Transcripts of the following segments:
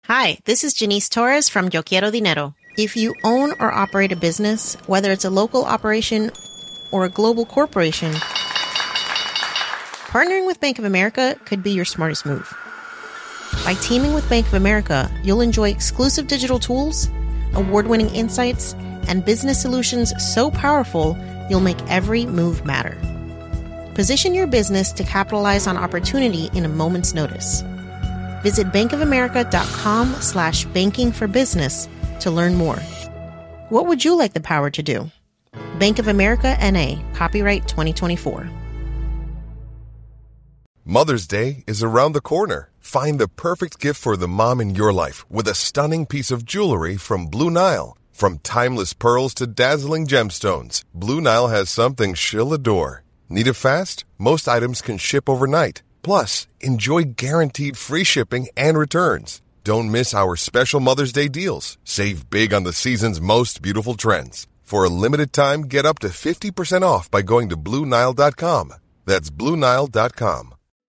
Hi, this is Janice Torres from Yo Quiero Dinero. If you own or operate a business, whether it's a local operation or a global corporation, partnering with Bank of America could be your smartest move. By teaming with Bank of America, you'll enjoy exclusive digital tools, award-winning insights, and business solutions so powerful you'll make every move matter. Position your business to capitalize on opportunity in a moment's notice. Visit bankofamerica.com/banking for business to learn more. What would you like the power to do? Bank of America N.A., copyright 2024. Mother's Day is around the corner. Find the perfect gift for the mom in your life with a stunning piece of jewelry from Blue Nile. From timeless pearls to dazzling gemstones, Blue Nile has something she'll adore. Need it fast? Most items can ship overnight. Plus, enjoy guaranteed free shipping and returns. Don't miss our special Mother's Day deals. Save big on the season's most beautiful trends. For a limited time, get up to 50% off by going to BlueNile.com. That's BlueNile.com.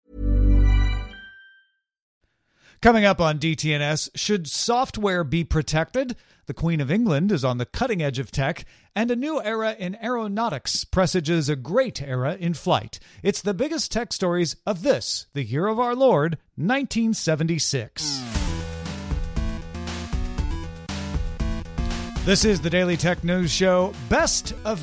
Coming up on DTNS, should software be protected? The Queen of England is on the cutting edge of tech, and a new era in aeronautics presages a great era in flight. It's the biggest tech stories of this, the year of our Lord, 1976. This is the Daily Tech News Show, Best of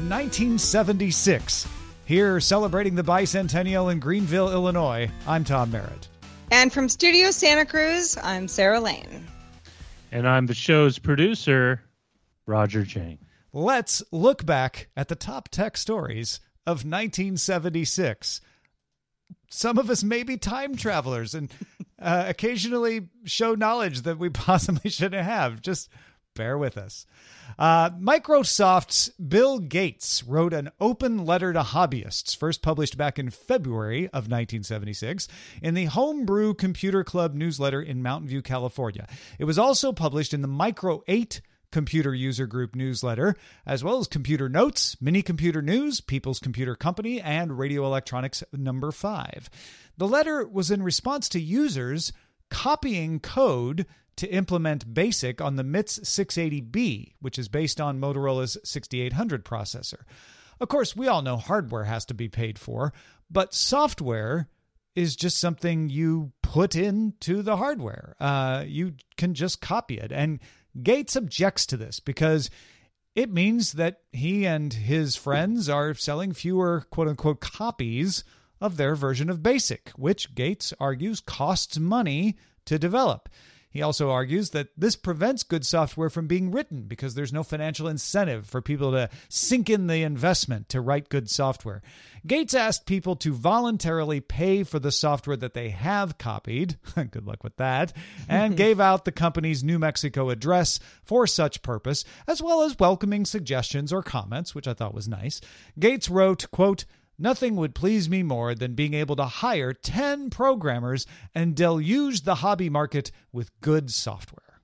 1976. Here, celebrating the bicentennial in Greenville, Illinois, I'm Tom Merritt. And from Studio Santa Cruz, I'm Sarah Lane. And I'm the show's producer, Roger Chang. Let's look back at the top tech stories of 1976. Some of us may be time travelers and occasionally show knowledge that we possibly shouldn't have. Just bear with us. Microsoft's Bill Gates wrote an open letter to hobbyists, first published back in February of 1976 in the Homebrew Computer Club newsletter in Mountain View, California. It was also published in the Micro 8 Computer User Group newsletter, as well as Computer Notes, Mini Computer News, People's Computer Company, and Radio Electronics number 5. The letter was in response to users copying code to implement BASIC on the MITS 680B, which is based on Motorola's 6800 processor. Of course, we all know hardware has to be paid for, but software is just something you put into the hardware. You can just copy it. And Gates objects to this because it means that he and his friends are selling fewer quote-unquote copies of their version of BASIC, which Gates argues costs money to develop. He also argues that this prevents good software from being written because there's no financial incentive for people to sink in the investment to write good software. Gates asked people to voluntarily pay for the software that they have copied, good luck with that, and gave out the company's New Mexico address for such purpose, as well as welcoming suggestions or comments, which I thought was nice. Gates wrote, quote, "Nothing would please me more than being able to hire 10 programmers and deluge the hobby market with good software."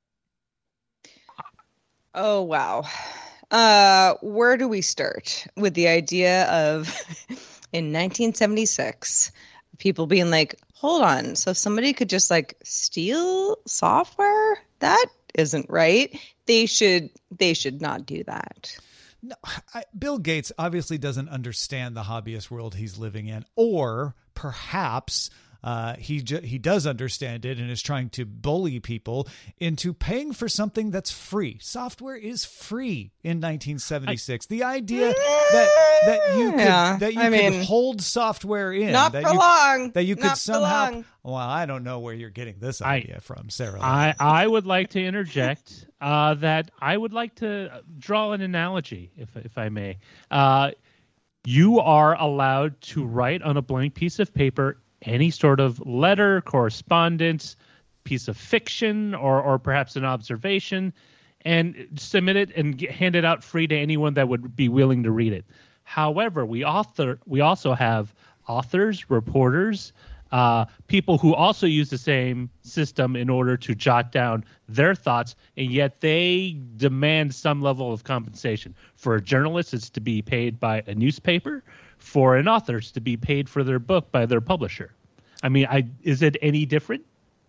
Oh, wow. Where do we start with the idea of, in 1976, people being like, hold on, so somebody could just like steal software? That isn't right. They should not do that. No, Bill Gates obviously doesn't understand the hobbyist world he's living in, or perhaps he does understand it and is trying to bully people into paying for something that's free. Software is free in 1976. The idea that you could hold software in, not for long, that you could not somehow. Well, I don't know where you're getting this idea from, Sarah. I would like to interject that I would like to draw an analogy, if I may. You are allowed to write on a blank piece of paper any sort of letter, correspondence, piece of fiction, or perhaps an observation, and submit it and hand it out free to anyone that would be willing to read it. However, we also have authors, reporters, people who also use the same system in order to jot down their thoughts, and yet they demand some level of compensation. For a journalist, it's to be paid by a newspaper. For an author, it's to be paid for their book by their publisher. I mean, is it any different?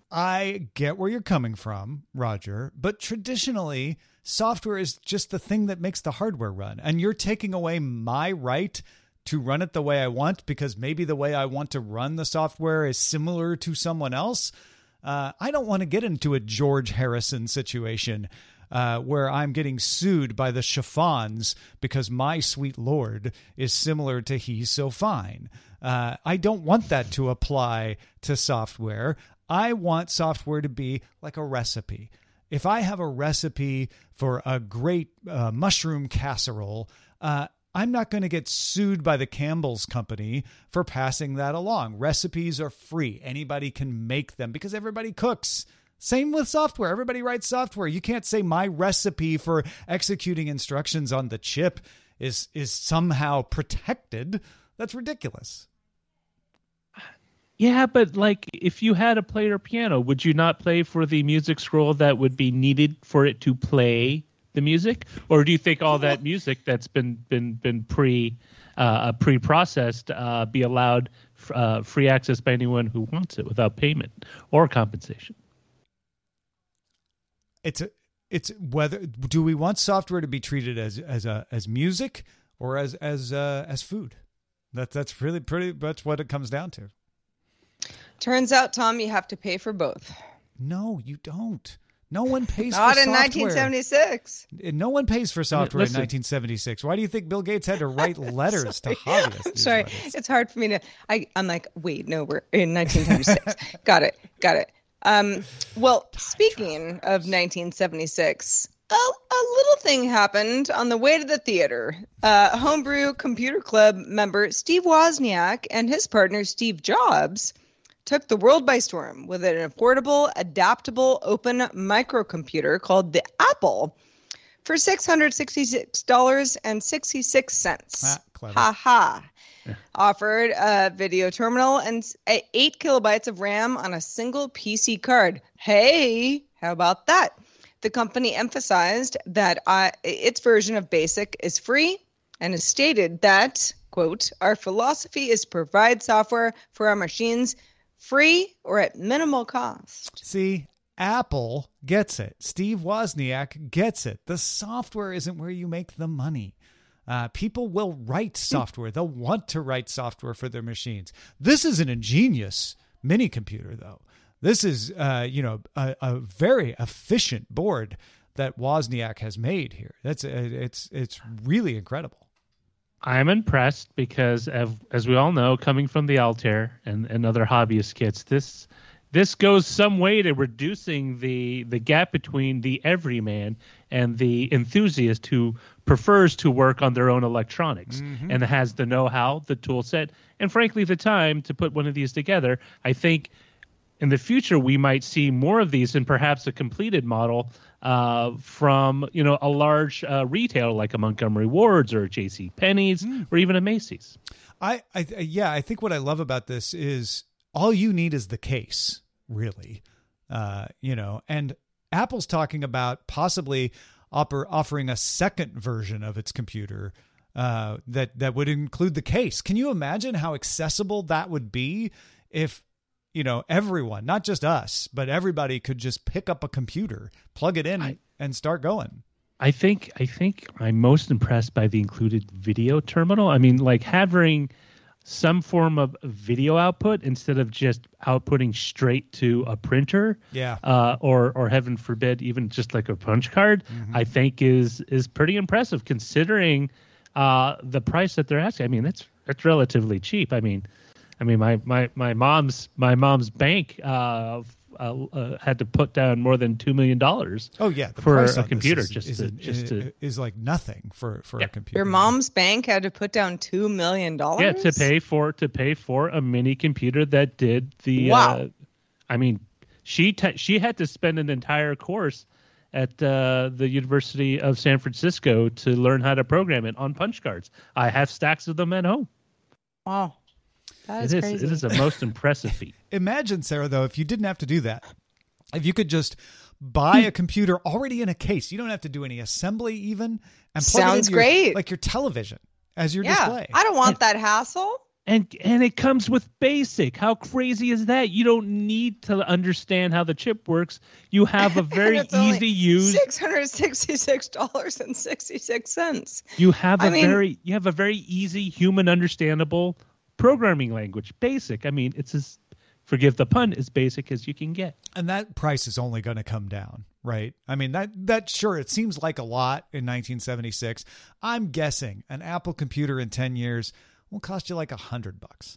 I get where you're coming from, Roger, but traditionally, software is just the thing that makes the hardware run. And you're taking away my right to run it the way I want because maybe the way I want to run the software is similar to someone else. I don't want to get into a George Harrison situation where I'm getting sued by the chiffons because my sweet Lord is similar to He's So Fine. I don't want that to apply to software. I want software to be like a recipe. If I have a recipe for a great mushroom casserole, I'm not going to get sued by the Campbell's Company for passing that along. Recipes are free. Anybody can make them because everybody cooks. Same with software. Everybody writes software. You can't say my recipe for executing instructions on the chip is somehow protected. That's ridiculous. Yeah, but like if you had a player piano, would you not play for the music scroll that would be needed for it to play the music? Or do you think all that music that's been pre-processed be allowed free access by anyone who wants it without payment or compensation? It's whether do we want software to be treated as music or as food? That's really pretty much what it comes down to. Turns out, Tom, you have to pay for both. No, you don't. No one pays Not for in software. 1976. No one pays for software Listen. in 1976. Why do you think Bill Gates had to write letters to hobbyists? Sorry, it's hard for me to. I'm like, wait, no, we're in 1976. Got it. Well, speaking of 1976, a little thing happened on the way to the theater. Homebrew Computer Club member Steve Wozniak and his partner Steve Jobs took the world by storm with an affordable, adaptable, open microcomputer called the Apple for $666.66. Clever. Ha ha. Offered a video terminal and 8 kilobytes of RAM on a single PC card. Hey, how about that? The company emphasized that its version of BASIC is free and has stated that, quote, our philosophy is provide software for our machines free or at minimal cost. See, Apple gets it. Steve Wozniak gets it. The software isn't where you make the money. People will write software. They'll want to write software for their machines. This is an ingenious mini computer, though. This is, a very efficient board that Wozniak has made here. It's really incredible. I'm impressed because, as we all know, coming from the Altair and other hobbyist kits, this goes some way to reducing the gap between the everyman and the enthusiast who prefers to work on their own electronics and has the know-how, the tool set, and frankly the time to put one of these together. I think in the future we might see more of these and perhaps a completed model from a large retailer like a Montgomery Ward's or a J.C. Penney's or even a Macy's. I think what I love about this is all you need is the case, really. And Apple's talking about possibly offering a second version of its computer that would include the case. Can you imagine how accessible that would be if everyone, not just us, but everybody could just pick up a computer, plug it in, and start going? I think I'm most impressed by the included video terminal. I mean, like having some form of video output instead of just outputting straight to a printer. Yeah. Or heaven forbid, even just like a punch card, I think is pretty impressive considering the price that they're asking. I mean, that's relatively cheap. I mean, my mom's bank had to put down more than $2 million. Oh yeah, the for price a on computer this is like nothing for a computer. Your mom's bank had to put down $2 million. Yeah, to pay for a mini computer that did the. Wow. She had to spend an entire course at the University of San Francisco to learn how to program it on punch cards. I have stacks of them at home. Wow. That is crazy. It is a most impressive feat. Imagine, Sarah, though, if you didn't have to do that. If you could just buy a computer already in a case. You don't have to do any assembly even. And plug Sounds it into great. like your television as your display. I don't want that hassle. And it comes with BASIC. How crazy is that? You don't need to understand how the chip works. You have a very easy use. $666.66. You have a very easy, human understandable programming language. BASIC. I mean, it's as, forgive the pun, as basic as you can get. And that price is only going to come down, right? I mean, that sure, it seems like a lot in 1976. I'm guessing an Apple computer in 10 years will cost you like $100.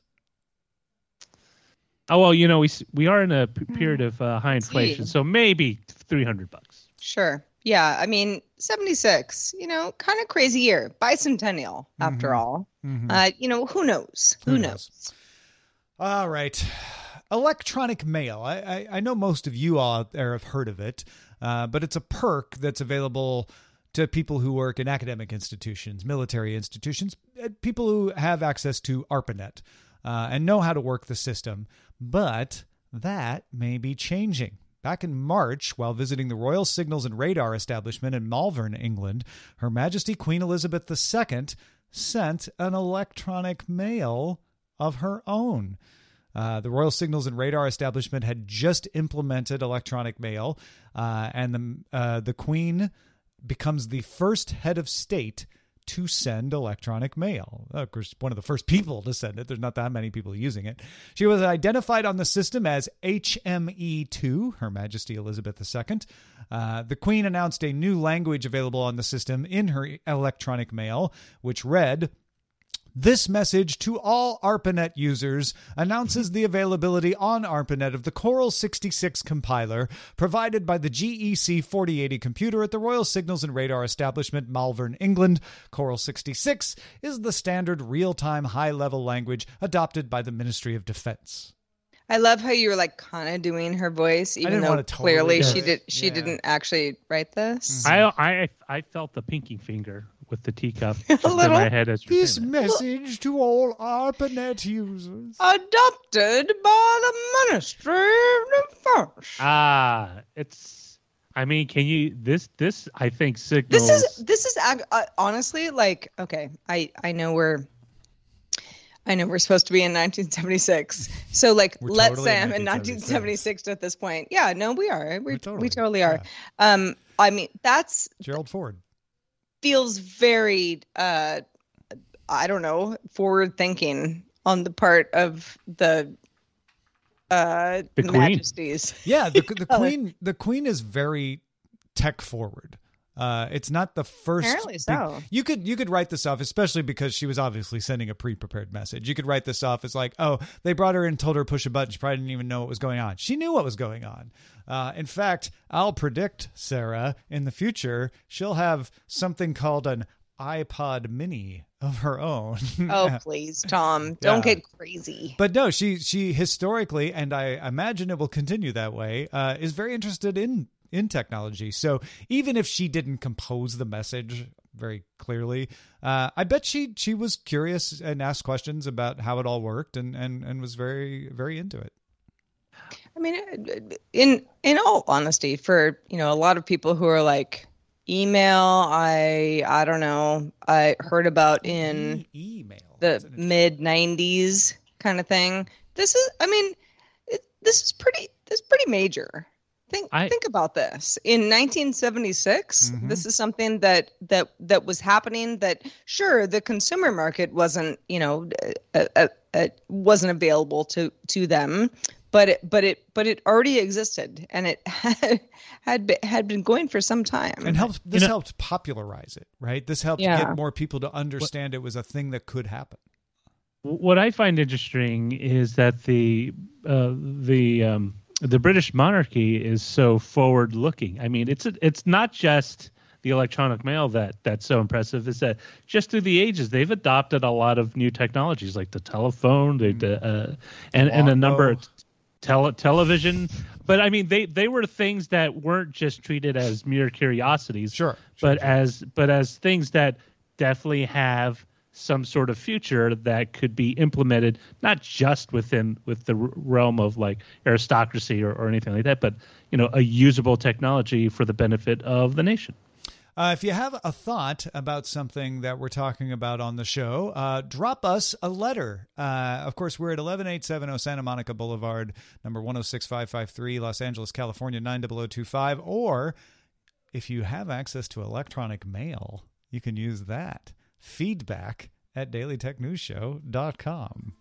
Oh, well, you know, we are in a period of high inflation, so maybe $300. Sure. Yeah. I mean, 76, you know, kind of crazy year. Bicentennial, after all. You know, who knows? Who knows? All right. Electronic mail. I know most of you out there have heard of it, but it's a perk that's available to people who work in academic institutions, military institutions, people who have access to ARPANET and know how to work the system. But that may be changing. Back in March, while visiting the Royal Signals and Radar establishment in Malvern, England, Her Majesty Queen Elizabeth II sent an electronic mail of her own. The Royal Signals and Radar establishment had just implemented electronic mail, and the Queen becomes the first head of state to send electronic mail. Of course, one of the first people to send it. There's not that many people using it. She was identified on the system as HME2, Her Majesty Elizabeth II. The Queen announced a new language available on the system in her electronic mail, which read, "This message to all ARPANET users announces the availability on ARPANET of the Coral 66 compiler provided by the GEC 4080 computer at the Royal Signals and Radar establishment, Malvern, England. Coral 66 is the standard real-time high-level language adopted by the Ministry of Defense." I love how you were like kind of doing her voice, even though clearly she didn't actually write this. I felt the pinky finger with the teacup just in my head as you're This saying that. message to all ARPANET users. Adopted by the Ministry of Defense. It's. I mean, can you this? I think signals. This is honestly like, okay. I know we're supposed to be in 1976. So like, let's say I'm in 1976 at this point. Yeah, no, we are. We totally are. Yeah. I mean, that's Gerald Ford. Feels very, I don't know, forward thinking on the part of the majesties. Yeah, the queen is very tech forward. It's not the first. Apparently so. You could write this off, especially because she was obviously sending a pre-prepared message. You could write this off as like, oh, they brought her in and told her to push a button. She probably didn't even know what was going on. She knew what was going on. In fact, I'll predict, Sarah, in the future, she'll have something called an iPod Mini of her own. Oh, please, Tom, don't get crazy. But no, she historically, and I imagine it will continue that way, is very interested in technology. So even if she didn't compose the message very clearly, I bet she was curious and asked questions about how it all worked and was very, very into it. I mean, in all honesty, for, you know, a lot of people who are like, email, I don't know, I heard about in email, the mid 90s kind of thing. This is pretty major. Think about this. In 1976, this is something that was happening. That sure, the consumer market wasn't, you know, wasn't available to them, but it already existed, and it had been going for some time. And helped popularize it, right? This helped get more people to understand it was a thing that could happen. What I find interesting is that the British monarchy is so forward-looking. I mean, it's not just the electronic mail that's so impressive. Is that just through the ages they've adopted a lot of new technologies like the telephone, and a number of television. But I mean, they were things that weren't just treated as mere curiosities, but as things that definitely have some sort of future that could be implemented, not just with the realm of like aristocracy or anything like that, but, you know, a usable technology for the benefit of the nation. If you have a thought about something that we're talking about on the show, drop us a letter. Of course, we're at 11870 Santa Monica Boulevard, number 106553, Los Angeles, California, 90025. Or if you have access to electronic mail, you can use that. Feedback at dailytechnewsshow.com.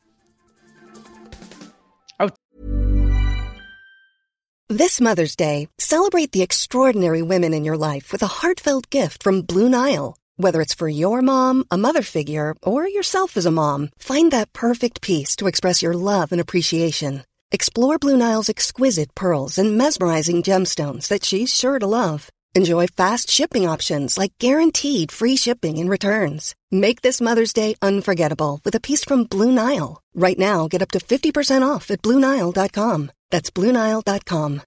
This Mother's Day, celebrate the extraordinary women in your life with a heartfelt gift from Blue Nile. Whether it's for your mom, a mother figure, or yourself as a mom, find that perfect piece to express your love and appreciation. Explore Blue Nile's exquisite pearls and mesmerizing gemstones that she's sure to love. Enjoy fast shipping options like guaranteed free shipping and returns. Make this Mother's Day unforgettable with a piece from Blue Nile. Right now, get up to 50% off at BlueNile.com. That's BlueNile.com.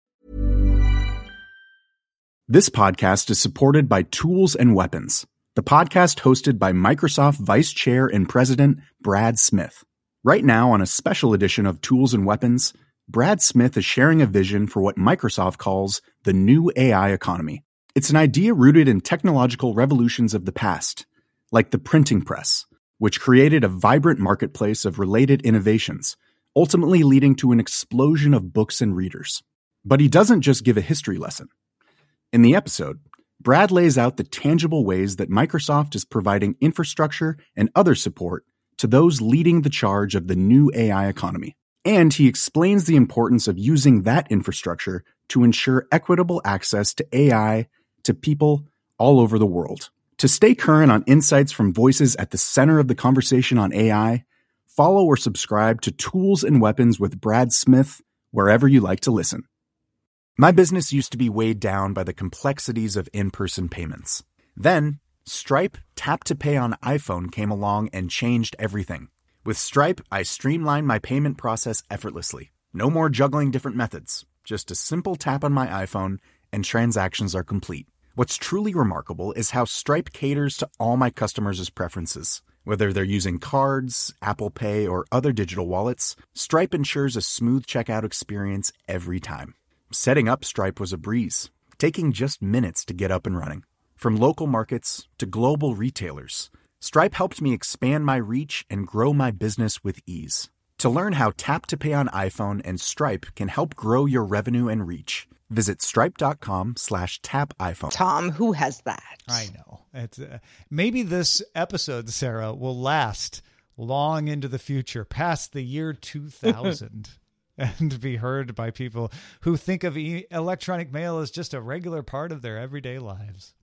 This podcast is supported by Tools and Weapons, the podcast hosted by Microsoft Vice Chair and President Brad Smith. Right now, on a special edition of Tools and Weapons, Brad Smith is sharing a vision for what Microsoft calls the new AI economy. It's an idea rooted in technological revolutions of the past, like the printing press, which created a vibrant marketplace of related innovations, ultimately leading to an explosion of books and readers. But he doesn't just give a history lesson. In the episode, Brad lays out the tangible ways that Microsoft is providing infrastructure and other support to those leading the charge of the new AI economy. And he explains the importance of using that infrastructure to ensure equitable access to AI to people all over the world. To stay current on insights from voices at the center of the conversation on AI, follow or subscribe to Tools and Weapons with Brad Smith wherever you like to listen. My business used to be weighed down by the complexities of in-person payments. Then, Stripe Tap to Pay on iPhone came along and changed everything. With Stripe, I streamlined my payment process effortlessly. No more juggling different methods. Just a simple tap on my iPhone and transactions are complete. What's truly remarkable is how Stripe caters to all my customers' preferences. Whether they're using cards, Apple Pay, or other digital wallets, Stripe ensures a smooth checkout experience every time. Setting up Stripe was a breeze, taking just minutes to get up and running. From local markets to global retailers, Stripe helped me expand my reach and grow my business with ease. To learn how Tap to Pay on iPhone and Stripe can help grow your revenue and reach, visit stripe.com/tapiphone. Tom, who has that? I know. It's maybe this episode, Sarah, will last long into the future, past the year 2000, and be heard by people who think of electronic mail as just a regular part of their everyday lives.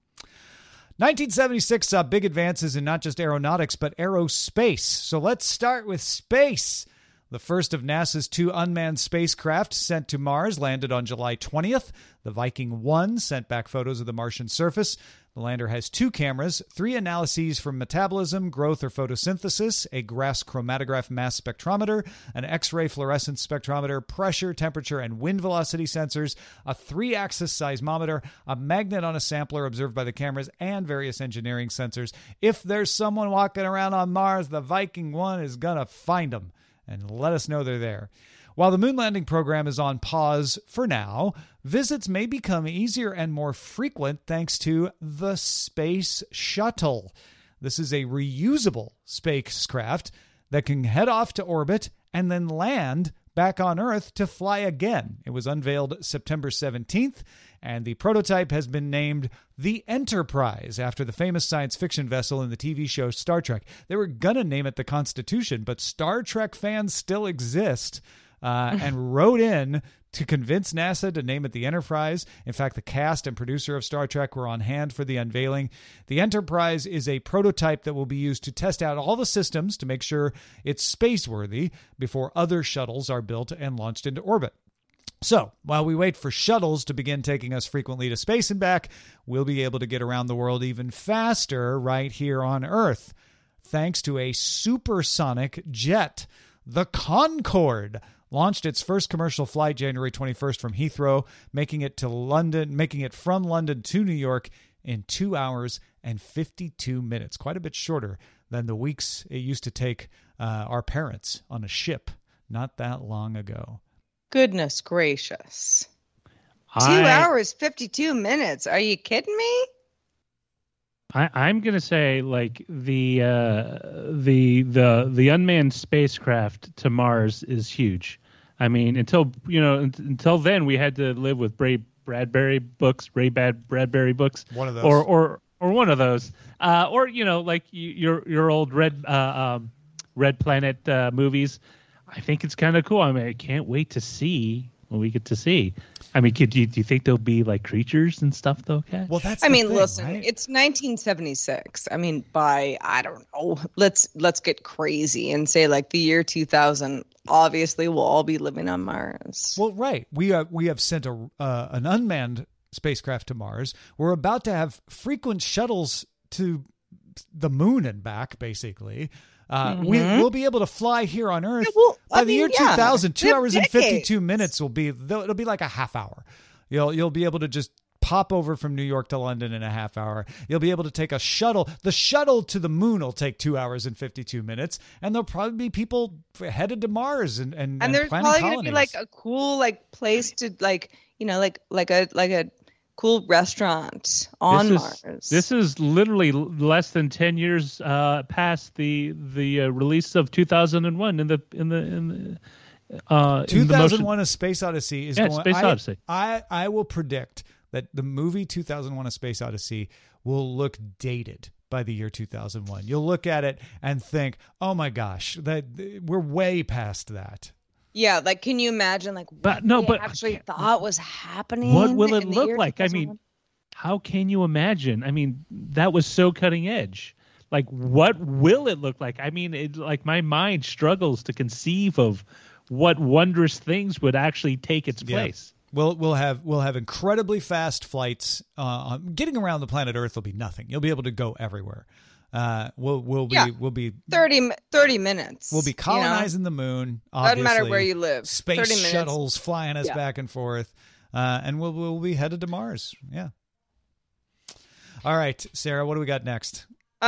1976 saw big advances in not just aeronautics, but aerospace. So let's start with space. The first of NASA's 2 unmanned spacecraft sent to Mars landed on July 20th. The Viking 1 sent back photos of the Martian surface. The lander has 2 cameras, 3 analyses from metabolism, growth, or photosynthesis, a gas chromatograph mass spectrometer, an X-ray fluorescence spectrometer, pressure, temperature, and wind velocity sensors, a 3-axis seismometer, a magnet on a sampler observed by the cameras, and various engineering sensors. If there's someone walking around on Mars, the Viking 1 is going to find them and let us know they're there. While the moon landing program is on pause for now, visits may become easier and more frequent thanks to the Space Shuttle. This is a reusable spacecraft that can head off to orbit and then land back on Earth to fly again. It was unveiled September 17th, and the prototype has been named the Enterprise after the famous science fiction vessel in the TV show Star Trek. They were going to name it the Constitution, but Star Trek fans still exist and wrote in to convince NASA to name it the Enterprise. In fact, the cast and producer of Star Trek were on hand for the unveiling. The Enterprise is a prototype that will be used to test out all the systems to make sure it's space-worthy before other shuttles are built and launched into orbit. So, while we wait for shuttles to begin taking us frequently to space and back, we'll be able to get around the world even faster right here on Earth, thanks to a supersonic jet. The Concorde launched its first commercial flight January 21st from Heathrow, making it from London to New York in 2 hours and 52 minutes, quite a bit shorter than the weeks it used to take our parents on a ship not that long ago. Goodness gracious. 2 hours, 52 minutes. Are you kidding me? I'm gonna say like the unmanned spacecraft to Mars is huge. I mean, until then we had to live with Ray Bradbury books, One of those, or one of those, or like your old Red Planet movies. I think it's kind of cool. I mean, I can't wait to see what we get to see. I mean, do you think there'll be like creatures and stuff though, Kat? Well, that's. Listen, right? it's 1976. I mean, I don't know. Let's get crazy and say like the year 2000. Obviously, we'll all be living on Mars. Well, right. We have sent an unmanned spacecraft to Mars. We're about to have frequent shuttles to the moon and back, basically. We'll be able to fly here on Earth. By the year 2000, 2 hours and 52 minutes it'll be like a half hour. You'll be able to just pop over from New York to London in a half hour. You'll be able to take a shuttle. The shuttle to the moon will take 2 hours and 52 minutes, and there'll probably be people headed to Mars and there's probably going to be like a cool like place to like a cool restaurant on Mars. This is literally less than 10 years past the release of 2001 in the 2001: A Space Odyssey is going. Space Odyssey. I will predict that the movie 2001: A Space Odyssey will look dated by the year 2001. You'll look at it and think, "Oh my gosh, that we're way past that." Yeah, like can you imagine like what they actually thought was happening? What will it look like? I mean, how can you imagine? I mean, that was so cutting edge. Like, what will it look like? I mean, my mind struggles to conceive of what wondrous things would actually take its place. We'll have incredibly fast flights. Getting around the planet Earth will be nothing. You'll be able to go everywhere. We'll be 30 minutes. We'll be colonizing the moon. Obviously. Doesn't matter where you live. Space 30 minutes. shuttles flying us back and forth, and we'll be headed to Mars. Yeah. All right, Sarah, what do we got next?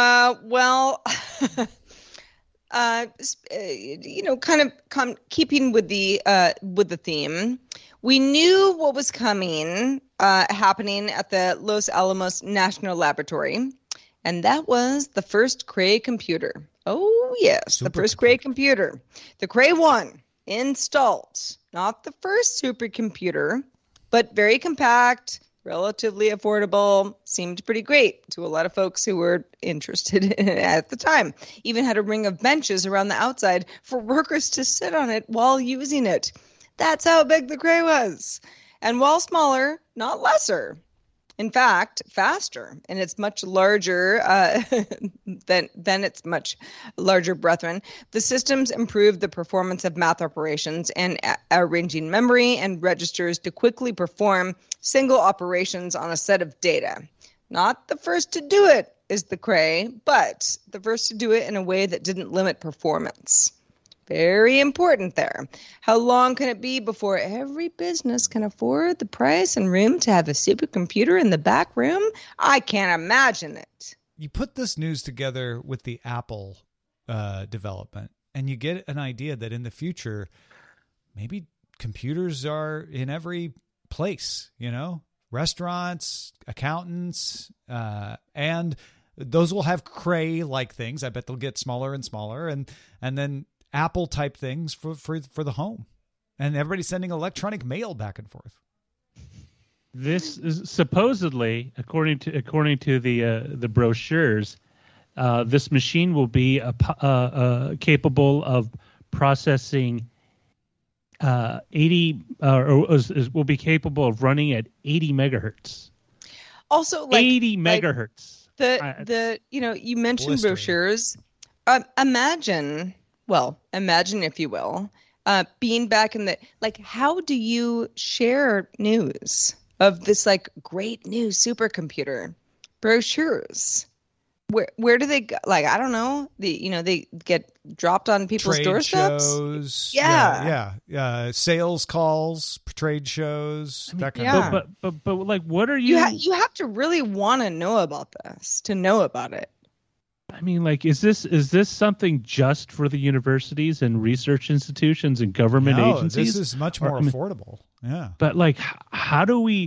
Keeping with the theme, we knew what was happening at the Los Alamos National Laboratory, and that was the first Cray computer. Oh yes, the first Cray computer, the Cray 1, installed. Not the first supercomputer, but very compact, relatively affordable, seemed pretty great to a lot of folks who were interested in it at the time. Even had a ring of benches around the outside for workers to sit on it while using it. That's how big the Cray was. And while smaller, not lesser. In fact, faster, and it's much larger than its much larger brethren. The systems improved the performance of math operations and arranging memory and registers to quickly perform single operations on a set of data. Not the first to do it is the Cray, but the first to do it in a way that didn't limit performance. Very important there. How long can it be before every business can afford the price and room to have a supercomputer in the back room? I can't imagine it. You put this news together with the Apple development, and you get an idea that in the future, maybe computers are in every place, restaurants, accountants, and those will have Cray-like things. I bet they'll get smaller and smaller, and then Apple type things for the home, and everybody's sending electronic mail back and forth. This is supposedly, according to the brochures, this machine will be capable of processing 80 will be capable of running at 80 megahertz. Also, 80 megahertz. You mentioned blistering brochures. Imagine, if you will, being back in the, how do you share news of this, great new supercomputer? Brochures. Where do they go? I don't know. They get dropped on people's doorsteps. Shows, yeah. Sales calls, trade shows, that kind of thing. But what are you? You have to really want to know about this to know about it. I mean, is this something just for the universities and research institutions and government agencies? This is much more affordable. Yeah. But how do we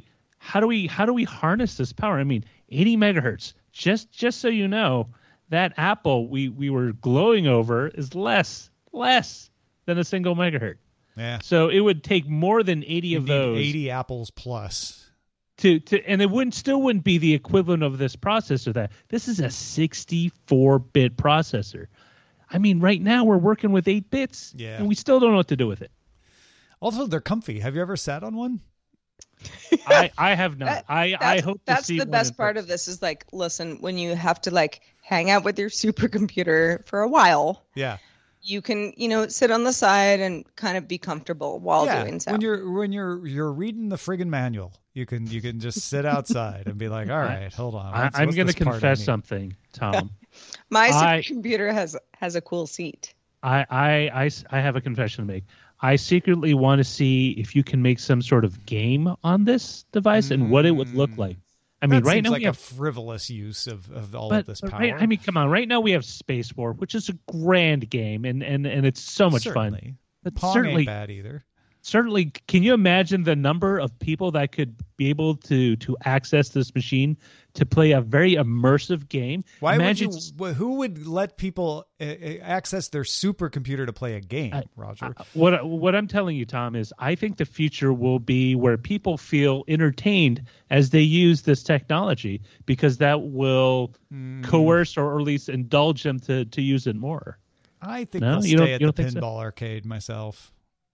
how do we harness this power? I mean, 80 megahertz. Just so you know, that apple we were glowing over is less than a single megahertz. Yeah. So it would take more than 80 of those. 80 apples plus. And it wouldn't be the equivalent of this processor. That this is a 64-bit processor. I mean, right now we're working with 8 bits, and we still don't know what to do with it. Also, they're comfy. Have you ever sat on one? I have not. I hope to see. That's the best part of this is like, listen, when you have to like hang out with your supercomputer for a while. Yeah. You can, sit on the side and kind of be comfortable while doing so. When you're reading the friggin' manual, you can just sit outside and be like, all right, hold on. I'm going to confess something, Tom. My supercomputer has a cool seat. I have a confession to make. I secretly want to see if you can make some sort of game on this device and what it would look like. I mean, right now like we have a frivolous use of all of this power. Right, I mean, come on. Right now we have Space War, which is a grand game, and it's so much fun. But Pong ain't bad either. Certainly, can you imagine the number of people that could be able to access this machine to play a very immersive game? Who would let people access their supercomputer to play a game, Roger? What I'm telling you, Tom, is I think the future will be where people feel entertained as they use this technology, because that will coerce or at least indulge them to use it more. I think they'll stay at the pinball arcade myself.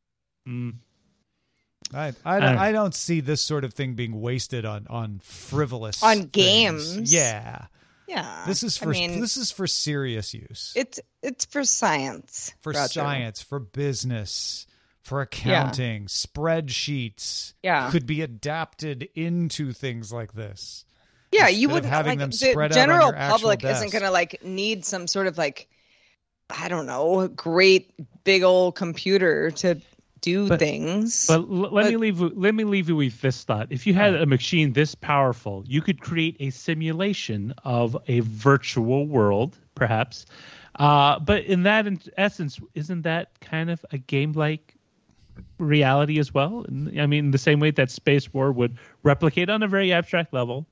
I don't see this sort of thing being wasted on frivolous things. Games. Yeah. This is for serious use. It's for science. For science, for business, for accounting, spreadsheets. Yeah. Could be adapted into things like this. Yeah, you wouldn't having them spread the general out on your public actual isn't desk. going to need some sort of I don't know, great big old computer to do things. But let me leave you with this thought. If you had a machine this powerful, you could create a simulation of a virtual world, perhaps. But in essence, isn't that kind of a game-like reality as well? I mean, the same way that Space War would replicate on a very abstract level.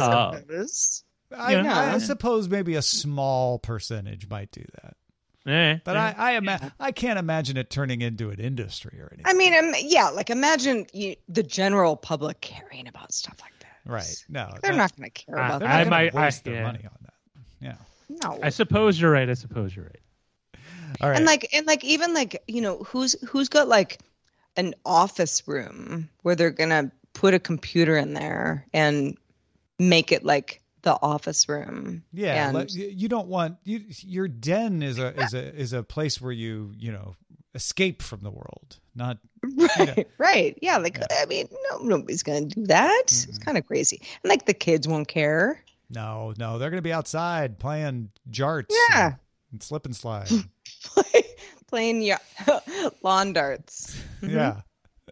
I suppose maybe a small percentage might do that. But I can't imagine it turning into an industry or anything. I mean, imagine the general public caring about stuff like that. Right. No. They're not going to care about that. They're not going to waste their money on that. Yeah. No. I suppose you're right. All right. And even who's got an office room where they're going to put a computer in there and make it the office room. Yeah, you don't want your den is a place where you escape from the world, not right. Yeah, I mean, nobody's gonna do that. Mm-hmm. It's kind of crazy, and the kids won't care. No, they're gonna be outside playing jarts. Yeah, and slip and slide, playing lawn darts. Mm-hmm. Yeah.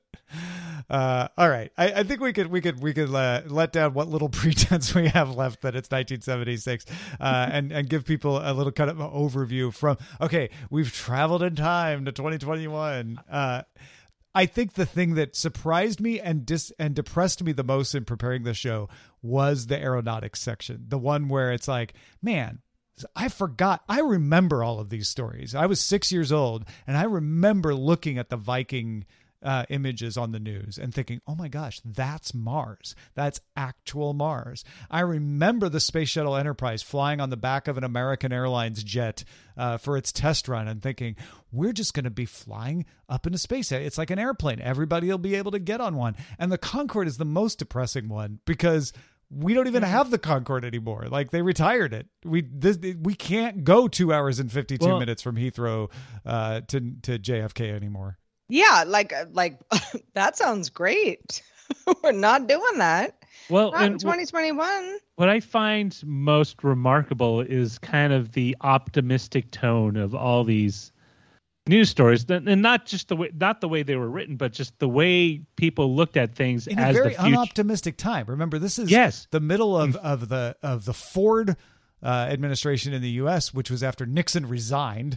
All right. I think we could let down what little pretense we have left that it's 1976, and give people a little kind of an overview from. Okay, we've traveled in time to 2021. I think the thing that surprised me and depressed me the most in preparing the show was the aeronautics section, the one where it's like, man, I forgot. I remember all of these stories. I was 6 years old, and I remember looking at the Viking images on the news and thinking, oh my gosh, that's Mars. That's actual Mars. I remember the Space Shuttle Enterprise flying on the back of an American Airlines jet for its test run and thinking, we're just going to be flying up into space. It's like an airplane. Everybody will be able to get on one. And the Concorde is the most depressing one because we don't even have the Concorde anymore. They retired it. We can't go 2 hours and 52 minutes from Heathrow to JFK anymore. Yeah, that sounds great. We're not doing that. Well, not in 2021. What I find most remarkable is kind of the optimistic tone of all these news stories, and not the way they were written, but just the way people looked at things in as a very the future. Unoptimistic time. Remember, this is the middle of the Ford administration in the U.S., which was after Nixon resigned.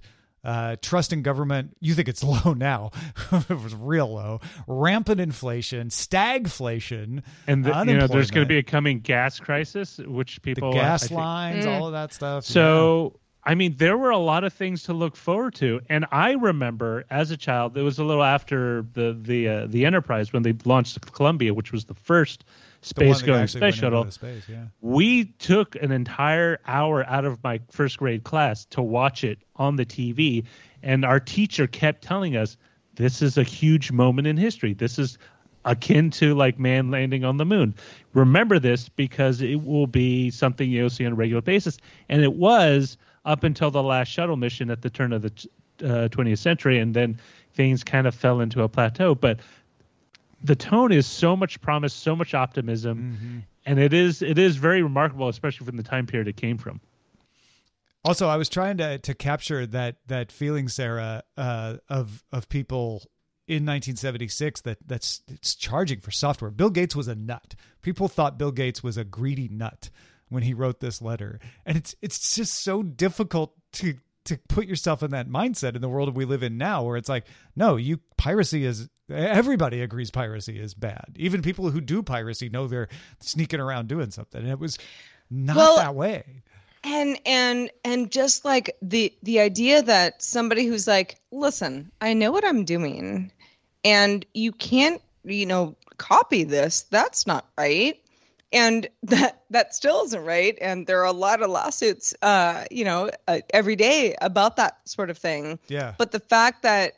trust in government, you think it's low now. It was real low. Rampant inflation, stagflation, and unemployment. there's going to be a coming gas crisis, which people the gas lines, all of that stuff. So, I mean, there were a lot of things to look forward to, and I remember as a child, it was a little after the Enterprise when they launched Columbia, which was the first space-going space shuttle. Space, yeah. We took an entire hour out of my first grade class to watch it on the TV, and our teacher kept telling us, this is a huge moment in history. This is akin to like man landing on the moon. Remember this because it will be something you'll see on a regular basis. And it was up until the last shuttle mission at the turn of the 20th century, and then things kind of fell into a plateau. But the tone is so much promise, so much optimism, and it is very remarkable, especially from the time period it came from. Also, I was trying to capture that feeling, Sarah, of people in 1976 that's charging for software. Bill Gates was a nut. People thought Bill Gates was a greedy nut when he wrote this letter, and it's just so difficult to put yourself in that mindset in the world we live in now, where it's like, no, piracy is. Everybody agrees piracy is bad. Even people who do piracy know they're sneaking around doing something. And it was not that way. And just like the idea that somebody who's like, listen, I know what I'm doing, and you can't, copy this. That's not right. And that still isn't right. And there are a lot of lawsuits, every day about that sort of thing. Yeah. But the fact that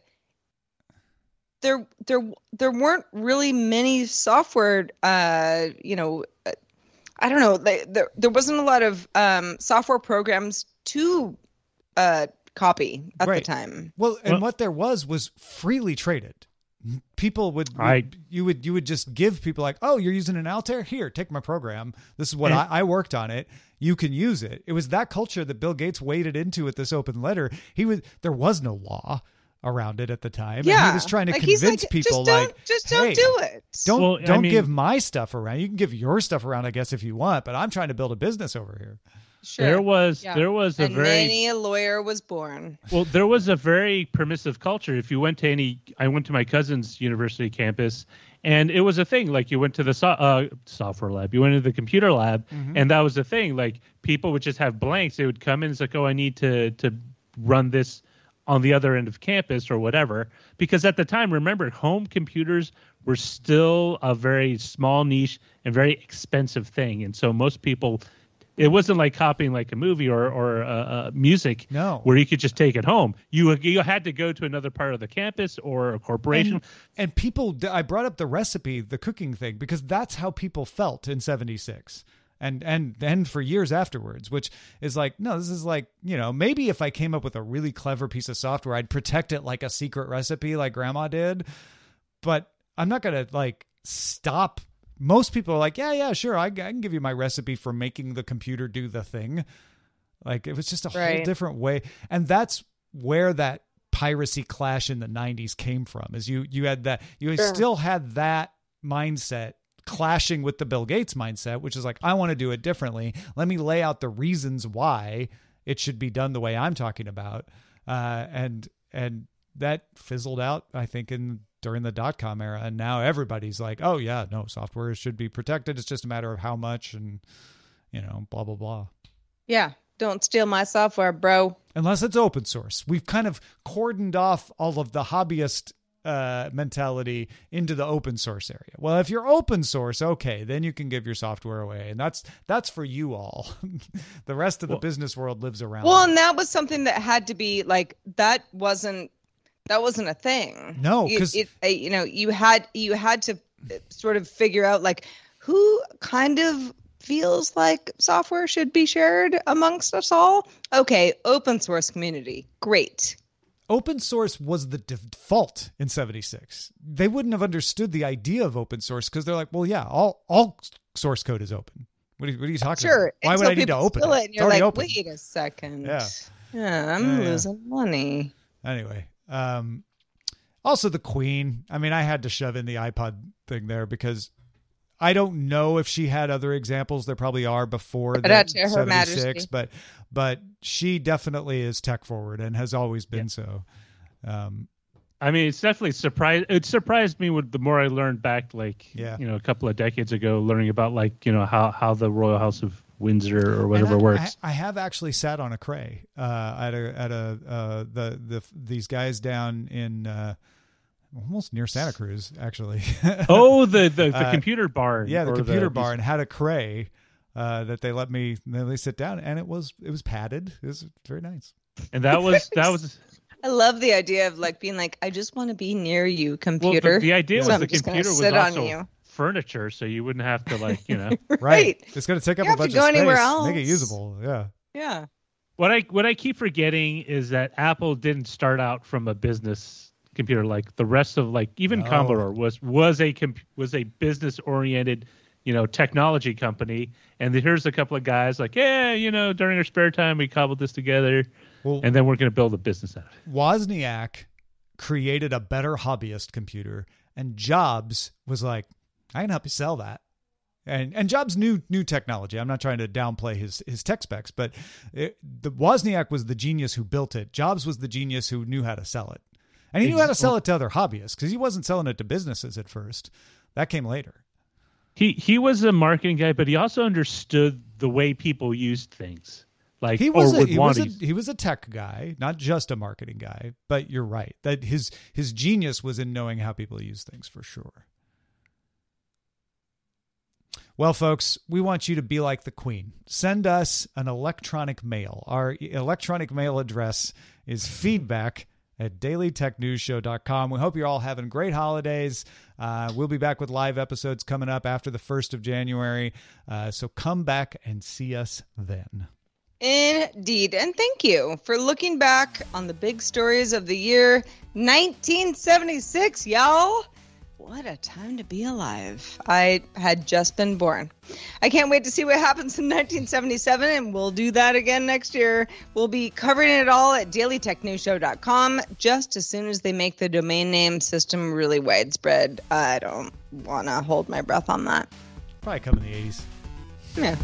there weren't really many software, I don't know. There wasn't a lot of software programs to copy at the time. Well, and what there was freely traded. People you would just give people like, oh, you're using an Altair? Here, take my program. This is what I worked on it. You can use it. It was that culture that Bill Gates waded into with this open letter. There was no law around it at the time. Yeah. And he was trying to convince people don't do it. Don't give my stuff around. You can give your stuff around, I guess, if you want, but I'm trying to build a business over here. Sure. There was many a lawyer was born. Well, there was a very permissive culture. If you went to I went to my cousin's university campus, and it was a thing. Like you went to the software lab, you went to the computer lab, and that was the thing. Like people would just have blanks. They would come in and say, "Oh, I need to run this on the other end of campus or whatever." Because at the time, remember, home computers were still a very small niche and very expensive thing, and so most people. It wasn't like copying like a movie or music where you could just take it home. You had to go to another part of the campus or a corporation. And people, I brought up the recipe, the cooking thing, because that's how people felt in 76 and for years afterwards, which is like, no, this is like, maybe if I came up with a really clever piece of software, I'd protect it like a secret recipe like grandma did. But I'm not going to like stop. Most people are like, yeah, sure. I can give you my recipe for making the computer do the thing. Like it was just a whole different way. And that's where that piracy clash in the 90s came from, is you had that, still had that mindset clashing with the Bill Gates mindset, which is like, I want to do it differently. Let me lay out the reasons why it should be done the way I'm talking about. And that fizzled out, I think, during the .com era, and now everybody's like, oh yeah, no, software should be protected. It's just a matter of how much, and blah blah blah. Yeah, don't steal my software, bro. Unless it's open source. We've kind of cordoned off all of the hobbyist mentality into the open source area. Well, if you're open source, okay, then you can give your software away, and that's for you all. The rest of the business world lives around. Well, and that was something that had to be like, that wasn't a thing. No, because you had to sort of figure out like who kind of feels like software should be shared amongst us all. Okay, open source community, great. Open source was the default in 76. They wouldn't have understood the idea of open source because they're like, well, yeah, all source code is open. What are you talking about? Why would I need to open it? And you're like, open. Wait a second. Yeah, I'm losing money. Anyway. Also the Queen. I mean, I had to shove in the iPod thing there because I don't know if she had other examples. There probably are before That that to Her 76, Majesty. but she definitely is tech forward and has always been so. I mean, it's definitely surprised. It surprised me with the more I learned back, like, a couple of decades ago, learning about how the Royal House of Windsor or whatever works. I have actually sat on a cray these guys down in almost near Santa Cruz, actually. Oh, the computer barn. Yeah, the computer barn had a cray that they let me sit down, and it was padded. It was very nice. And that was. I love the idea of being I just want to be near you, computer. Well, the idea was so the computer was also furniture, so you wouldn't have to right. It's going to take up a bunch of space, else. make it usable. Yeah. Yeah. What I keep forgetting is that Apple didn't start out from a business computer like the rest of even Commodore was a business oriented technology company, and here's a couple of guys during our spare time we cobbled this together. Well, and then we're going to build a business out of it. Wozniak created a better hobbyist computer, and Jobs was like, I can help you sell that. And Jobs knew technology. I'm not trying to downplay his tech specs, but Wozniak was the genius who built it. Jobs was the genius who knew how to sell it. And he knew how to sell it to other hobbyists because he wasn't selling it to businesses at first. That came later. He was a marketing guy, but he also understood the way people used things. He was a tech guy, not just a marketing guy. But you're right that his genius was in knowing how people use things for sure. Well, folks, we want you to be like the Queen. Send us an electronic mail. Our electronic mail address is feedback@dailytechnewsshow.com. We hope you're all having great holidays. We'll be back with live episodes coming up after the 1st of January. So come back and see us then. Indeed. And thank you for looking back on the big stories of the year 1976, y'all. What a time to be alive. I had just been born. I can't wait to see what happens in 1977, and we'll do that again next year. We'll be covering it all at dailytechnewsshow.com just as soon as they make the domain name system really widespread. I don't want to hold my breath on that. Probably come in the 80s. Yeah.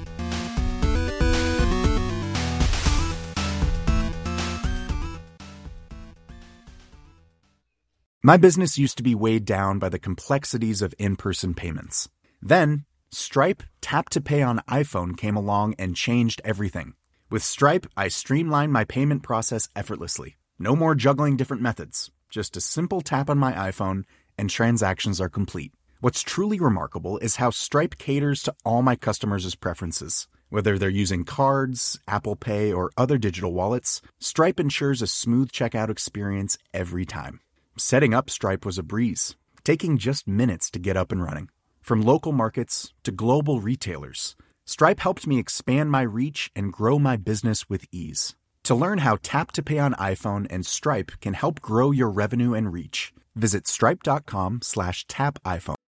My business used to be weighed down by the complexities of in-person payments. Then, Stripe Tap to Pay on iPhone came along and changed everything. With Stripe, I streamlined my payment process effortlessly. No more juggling different methods. Just a simple tap on my iPhone, and transactions are complete. What's truly remarkable is how Stripe caters to all my customers' preferences. Whether they're using cards, Apple Pay, or other digital wallets, Stripe ensures a smooth checkout experience every time. Setting up Stripe was a breeze, taking just minutes to get up and running. From local markets to global retailers, Stripe helped me expand my reach and grow my business with ease. To learn how Tap to Pay on iPhone and Stripe can help grow your revenue and reach, visit stripe.com/tapiphone.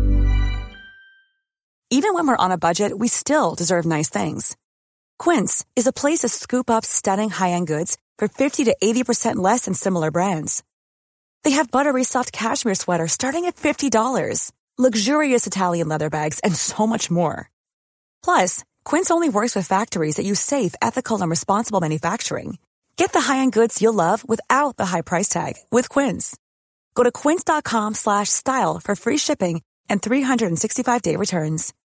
Even when we're on a budget, we still deserve nice things. Quince is a place to scoop up stunning high-end goods for 50 to 80% less than similar brands. They have buttery soft cashmere sweaters starting at $50, luxurious Italian leather bags, and so much more. Plus, Quince only works with factories that use safe, ethical, and responsible manufacturing. Get the high-end goods you'll love without the high price tag with Quince. Go to quince.com/style for free shipping and 365-day returns.